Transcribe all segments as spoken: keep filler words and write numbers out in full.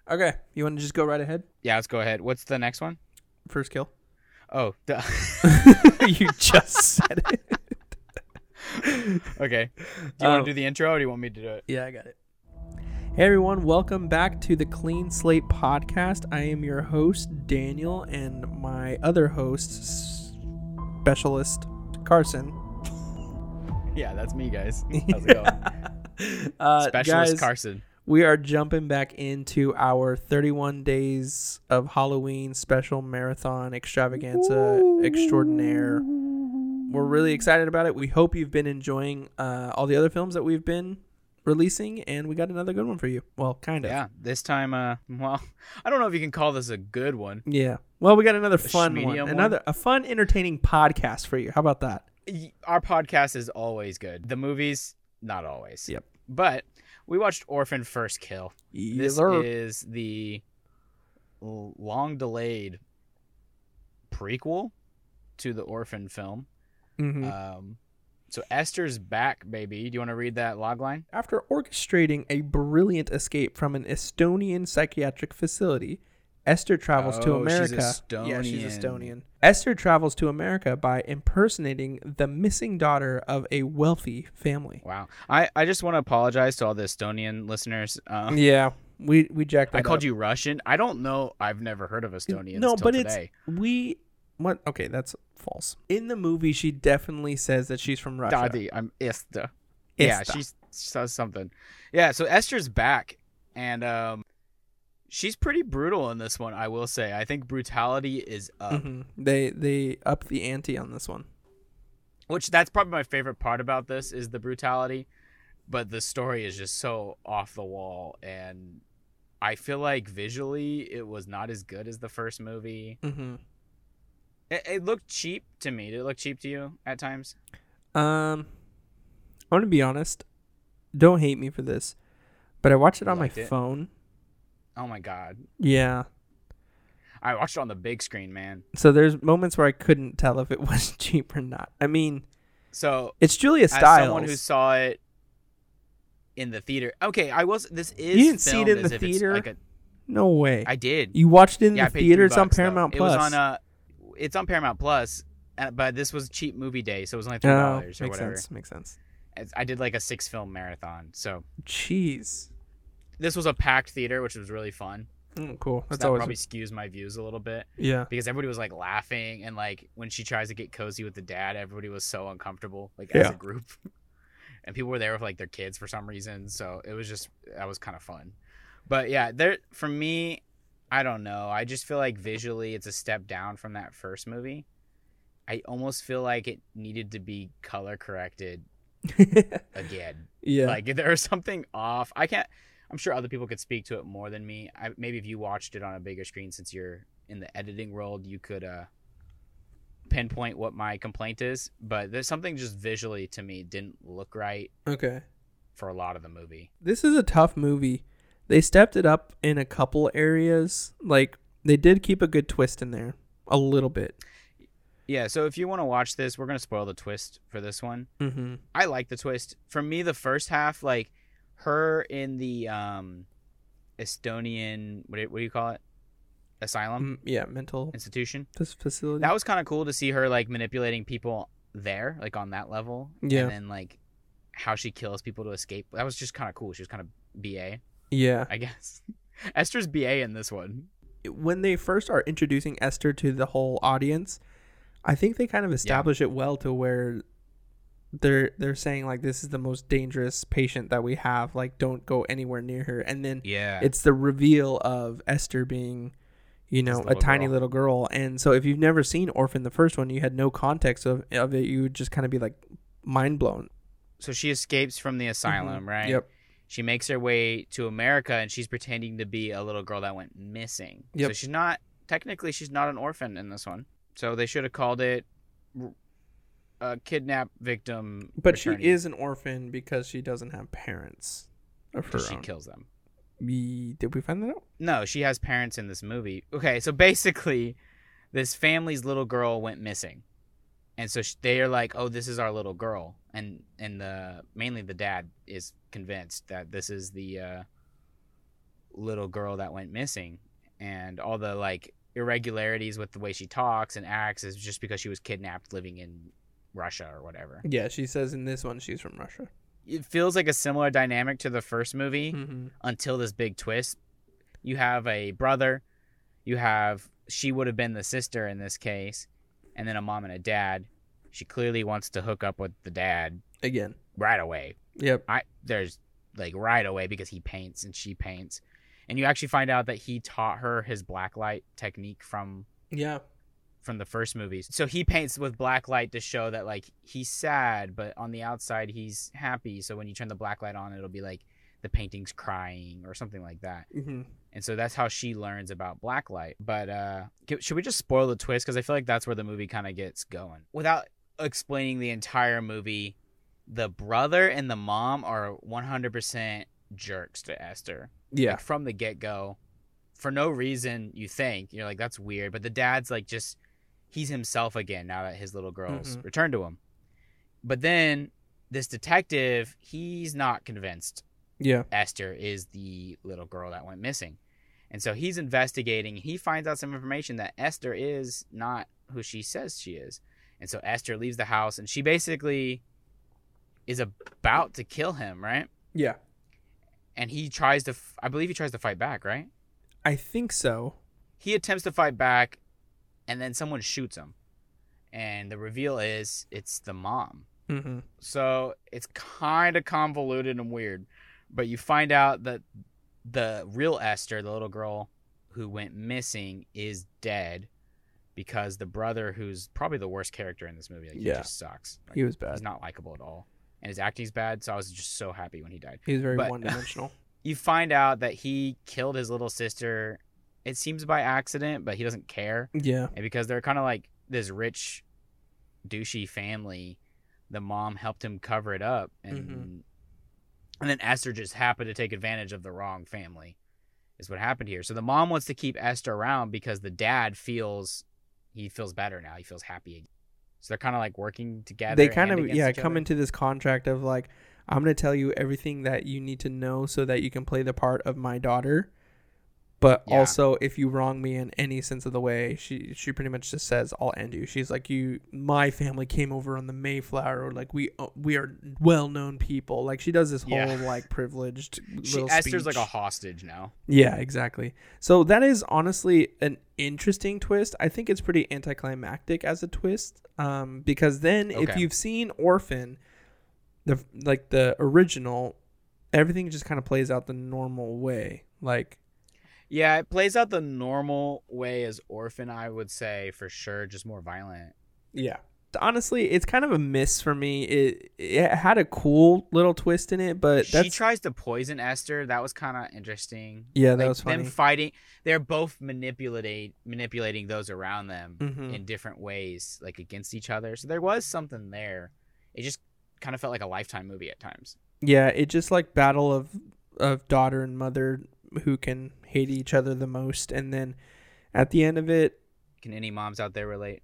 Okay, you want to just go right ahead? Yeah, let's go ahead. What's the next one? First kill. Oh, duh. You just said it. Okay. Do you want Um, to do the intro or do you want me to do it? Yeah, I got it. Hey everyone, welcome back to the Clean Slate Podcast. I am your host, Daniel, and my other host, Specialist Carson. Yeah, that's me, guys. How's it going? uh, Specialist guys, Carson. We are jumping back into our thirty-one days of Halloween special marathon extravaganza extraordinaire. We're really excited about it. We hope you've been enjoying uh, all the other films that we've been releasing, and we got another good one for you. Well, kind of. Yeah, this time, uh, well, I don't know if you can call this a good one. Yeah. Well, we got another fun one. medium one? Another a fun, entertaining podcast for you. How about that? Y- Our podcast is always good. The movies, not always. Yep. But we watched Orphan First Kill. Yes, This sir. is the l- long-delayed prequel to the Orphan film. Mhm. Um, so Esther's back, baby. Do you want to read that logline? After orchestrating a brilliant escape from an Estonian psychiatric facility, Esther travels to Oh, she's America. Yeah, she's Estonian. Estonian. Esther travels to America by impersonating the missing daughter of a wealthy family. Wow. I, I just want to apologize to all the Estonian listeners. Um, Yeah, we we jacked that I called up. you Russian. I don't know. I've never heard of Estonians No, till but today. it's we. What? Okay, that's false. In the movie, she definitely says that she's from Russia. Daddy, I'm Esther. Yeah, Esther. she says something. Yeah, so Esther's back, and um, she's pretty brutal in this one, I will say. I think brutality is up, Mhm. They they up the ante on this one. which that's probably my favorite part about this is the brutality, but the story is just so off the wall, and I feel like visually it was not as good as the first movie. Mm-hmm. It, it looked cheap to me. Did it look cheap to you at times? Um, I want to be honest. Don't hate me for this, but I watched it You on my liked it? phone. Oh my god. Yeah. I watched it on the big screen, man. So there's moments where I couldn't tell if it was cheap or not. I mean, So it's Julia as Stiles. someone who saw it in the theater, okay, I was. This is You didn't see it filmed in as the if it's theater? Like a, No way. I did. You watched it in yeah, I the paid theater. three It's on bucks, though. Paramount It Plus. was on uh It's on Paramount Plus, uh, but this was cheap movie day, so it was only three Oh, dollars or makes whatever. sense. Makes sense. It's, I did like a six film marathon, so Jeez. this was a packed theater, which was really fun. Mm, cool. So That's that always probably skews my views a little bit. yeah. Because everybody was like laughing, and like when she tries to get cozy with the dad, everybody was so uncomfortable, like as Yeah. a group. And people were there with like their kids for some reason, so it was just that was kind of fun. But yeah, there for me, I don't know. I just feel like visually it's a step down from that first movie. I almost feel like it needed to be color corrected again. Yeah. Like there was something off. I can't. I'm sure other people could speak to it more than me. I, maybe if you watched it on a bigger screen, since you're in the editing world, you could uh, pinpoint what my complaint is. But there's something just visually to me didn't look right Okay. for a lot of the movie. This is a tough movie. They stepped it up in a couple areas. Like they did keep a good twist in there, a little bit. Yeah. So if you want to watch this, we're gonna spoil the twist for this one. Mm-hmm. I like the twist. For me, the first half, like her in the um, Estonian, what do, what do you call it? Asylum Mm, yeah, mental institution. f- facility. That was kind of cool to see her like manipulating people there, like on that level. Yeah. And then like how she kills people to escape. That was just kind of cool. She was kind of B A, yeah. I guess. Esther's B A in this one. When they first are introducing Esther to the whole audience, I think they kind of establish it well to where they're they're saying like this is the most dangerous patient that we have. Like don't go anywhere near her. And then Yeah. it's the reveal of Esther being, you know, This a little tiny girl. little girl. And so if you've never seen Orphan, the first one, you had no context of, of it. You would just kind of be like mind blown. So she escapes from the asylum, right? Yep. She makes her way to America, and she's pretending to be a little girl that went missing. Yep. So she's not, technically, she's not an orphan in this one. So they should have called it a kidnap victim. But returning, she is an orphan because she doesn't have parents of her because she own. kills them. We, did we find that out? No, she has parents in this movie. Okay, so basically, this family's little girl went missing. And so sh- they are like, oh, this is our little girl. And and the mainly the dad is convinced that this is the uh, little girl that went missing, and all the like irregularities with the way she talks and acts is just because she was kidnapped living in Russia or whatever. Yeah, she says in this one she's from Russia. It feels like a similar dynamic to the first movie Mm-hmm. until this big twist. You have a brother, you have she would have been the sister in this case, and then a mom and a dad. She clearly wants to hook up with the dad Again. right away. Yep. I there's like right away because he paints and she paints. And you actually find out that he taught her his blacklight technique from Yeah. from the first movies. So he paints with blacklight to show that like he's sad, but on the outside he's happy. So when you turn the blacklight on, it'll be like the painting's crying or something like that. Mm-hmm. And so that's how she learns about blacklight. But uh, should we just spoil the twist? Because I feel like that's where the movie kind of gets going. Without explaining the entire movie, the brother and the mom are one hundred percent jerks to Esther. Yeah. Like, from the get-go. For no reason, you think. You're like, that's weird. But the dad's like just, he's himself again now that his little girl's Mhm. returned to him. But then this detective, he's not convinced Yeah. Esther is the little girl that went missing. And so he's investigating. He finds out some information that Esther is not who she says she is. And so Esther leaves the house and she basically is about to kill him, right? Yeah. And he tries to, I believe he tries to fight back, right? I think so. He attempts to fight back and then someone shoots him. And the reveal is it's the mom. Mm-hmm. So it's kind of convoluted and weird. But you find out that the real Esther, the little girl who went missing, is dead because the brother, who's probably the worst character in this movie, like, Yeah. he just sucks. Like, He was bad. He's not likable at all. And his acting's bad, so I was just so happy when he died. He was very But- one-dimensional. You find out that he killed his little sister, it seems by accident, but he doesn't care. Yeah. And because they're kind of like this rich, douchey family, the mom helped him cover it up. And Mhm. and then Esther just happened to take advantage of the wrong family, is what happened here. So the mom wants to keep Esther around because the dad feels, he feels better now. He feels happy. So they're kind of like working together. They kind and of, against yeah, each come other. into this contract of like, I'm going to tell you everything that you need to know so that you can play the part of my daughter. But Yeah. also, if you wrong me in any sense of the way, she she pretty much just says, "I'll end you." She's like, "You, my family came over on the Mayflower, or like we uh, we are well-known people." Like she does this whole Yeah. like privileged She, little Esther's like speech. a hostage now. Yeah, exactly. So that is honestly an interesting twist. I think it's pretty anticlimactic as a twist, um, because then if Okay. you've seen Orphan, the like the original, everything just kind of plays out the normal way. Like, Yeah, it plays out the normal way as Orphan, I would say, for sure, just more violent. yeah. Honestly, it's kind of a miss for me. It it had a cool little twist in it, but She that's tries to poison Esther. That was kind of interesting. yeah, that Like, was funny. them fighting. They're both manipulate manipulating those around them Mhm. in different ways, like against each other. So there was something there. It just kind of felt like a Lifetime movie at times. Yeah, it just like battle of of daughter and mother who can hate each other the most, and then at the end of it, Can any moms out there relate?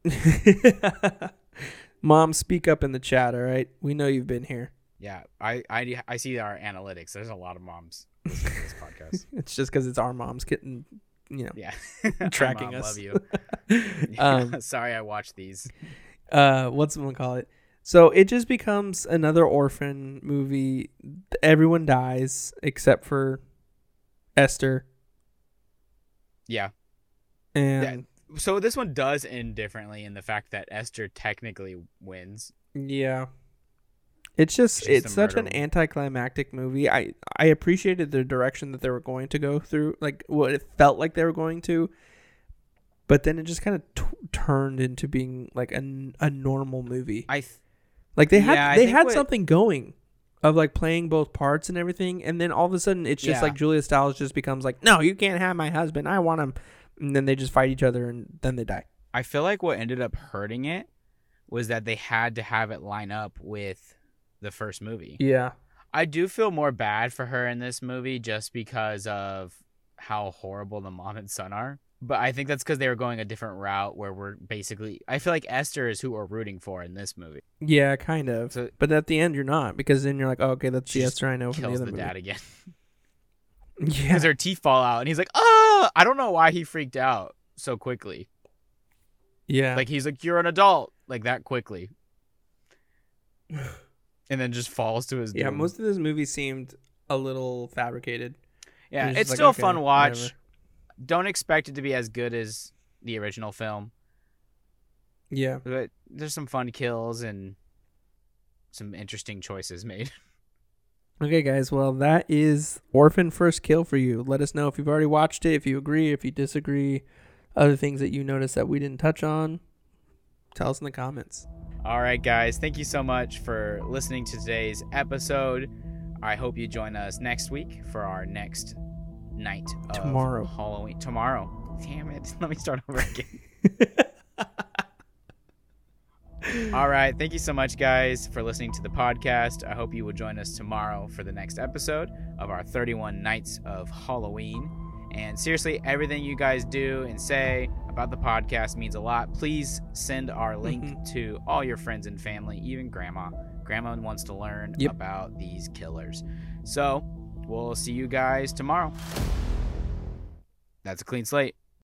Mom, speak up in the chat. All right, we know you've been here. Yeah, I I, I see our analytics. There's a lot of moms listening to this podcast. It's just because it's our moms getting, you know, Yeah, tracking Mom, us. Love you. um, Sorry, I watched these. uh, what's someone call it? So it just becomes another orphan movie. Everyone dies except for Esther, Yeah. and So this one does end differently in the fact that Esther technically wins. yeah. It's just She's it's the such an murderer. anticlimactic movie. I I appreciated the direction that they were going to go through, like what it felt like they were going to, but then it just kind of t- turned into being like a, a normal movie. I th- Like they had Yeah, I they think had what- something going of like playing both parts and everything, and then all of a sudden it's just Yeah. like Julia Stiles just becomes like, no, you can't have my husband. I want him, and then they just fight each other and then they die. I feel like what ended up hurting it was that they had to have it line up with the first movie. Yeah. I do feel more bad for her in this movie just because of how horrible the mom and son are. But I think that's because they were going a different route where we're basically... I feel like Esther is who we're rooting for in this movie. Yeah, kind of. So- but at the end, you're not, because then you're like, oh, okay, that's She the just Esther I know from the Kills other the movie. dad again. Yeah. because her teeth fall out, and he's like, "Ah!" I don't know why he freaked out so quickly. Yeah. Like he's like, "You're an adult," like that quickly, and then just falls to his. Yeah. doom. Most of this movie seemed a little fabricated. Yeah, It was it's just like, still okay, a fun watch. whatever. Don't expect it to be as good as the original film, Yeah. but there's some fun kills and some interesting choices made. Okay, guys. Well, that is Orphan First Kill for you. Let us know if you've already watched it, if you agree, if you disagree, other things that you noticed that we didn't touch on. Tell us in the comments. All right, guys. Thank you so much for listening to today's episode. I hope you join us next week for our next night of Tomorrow. Halloween. Tomorrow. Damn it. Let me start over again. All right. Thank you so much, guys, for listening to the podcast. I hope you will join us tomorrow for the next episode of our thirty-one Nights of Halloween. And seriously, everything you guys do and say about the podcast means a lot. Please send our link Mhm. to all your friends and family, even grandma. Grandma wants to learn Yep. about these killers. So we'll see you guys tomorrow. That's a clean slate.